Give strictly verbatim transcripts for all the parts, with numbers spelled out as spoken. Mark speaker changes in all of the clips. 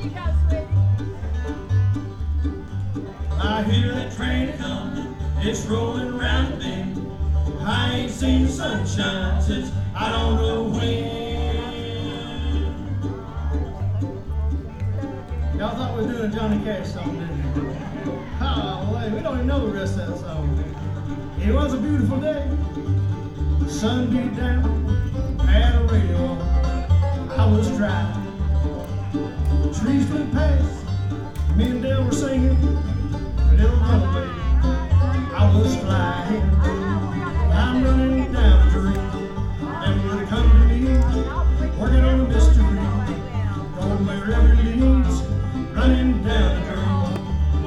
Speaker 1: I hear that train coming, it's rolling round the bend. I ain't seen the sunshine since I don't know when. Y'all thought we were doing a Johnny Cash song, didn't we? Oh, we don't even know the rest of that song. It was a beautiful day. The sun beat down, had a radio on. I was driving. Trees went past, me and Dale were singing. Little runaway, I was flying. I'm running down a dream. Never would have come to me, working on a mystery. Going wherever it leads, running down a dream.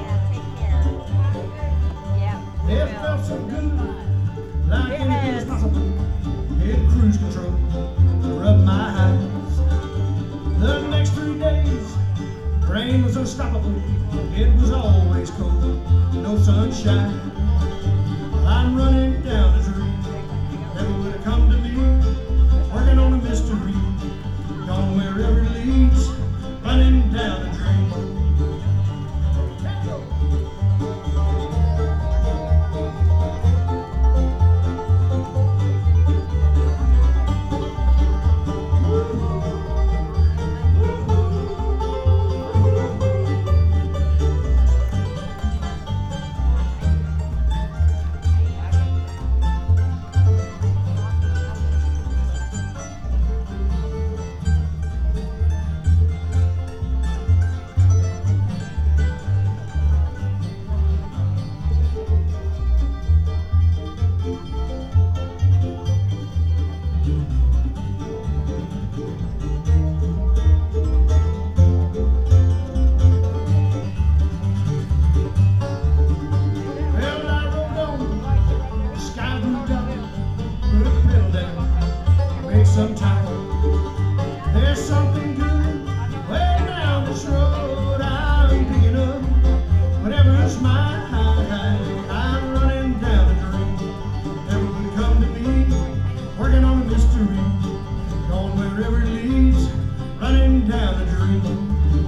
Speaker 1: It felt so good, like anything was possible. Hit cruise control, rub my eyes. The next three days, rain was unstoppable. It was always cold, no sunshine. I'm running down a dream. Never would have come to me, working on a mystery. Gone wherever it leads, running down a dream. Sometime there's something good way down this road I'm picking up. Whatever's mine, I'm running down a dream. Never would come to me, working on a mystery. Going wherever it leads, running down a dream.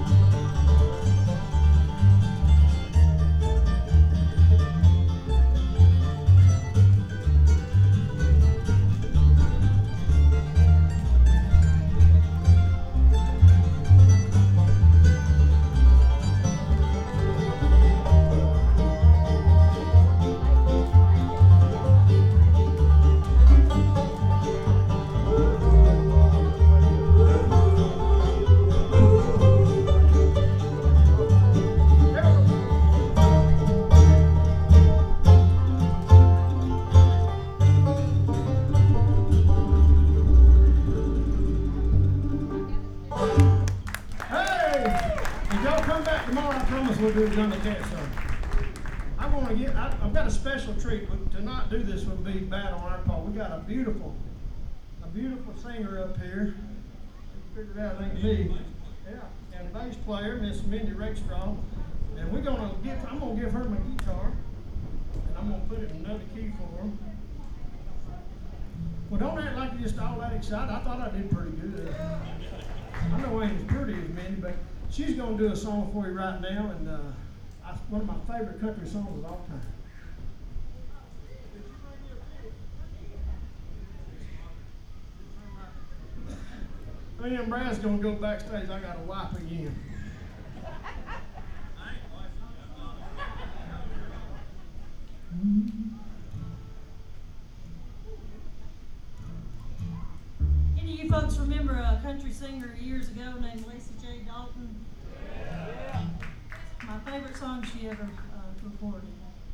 Speaker 1: Tomorrow I promise we'll do a Johnny Cash song. I want to get, I, I've got a special treat, but to not do this would be bad on our part. We got a beautiful, a beautiful singer up here. Figured out it ain't me. Yeah, and bass player, Miss Mindy Rakestraw. And we're gonna give, I'm gonna give her my guitar, and I'm gonna put it in another key for her. Well, don't act like you're just all that excited. I thought I did pretty good. I know I ain't as pretty as Mindy, but she's going to do a song for you right now, and uh, I, one of my favorite country songs of all time. Me and Brad's going to go backstage. I got to wipe again.
Speaker 2: Any of you folks remember a country singer years ago named Lacey J. Dalton? Yeah. My favorite song she ever uh, recorded.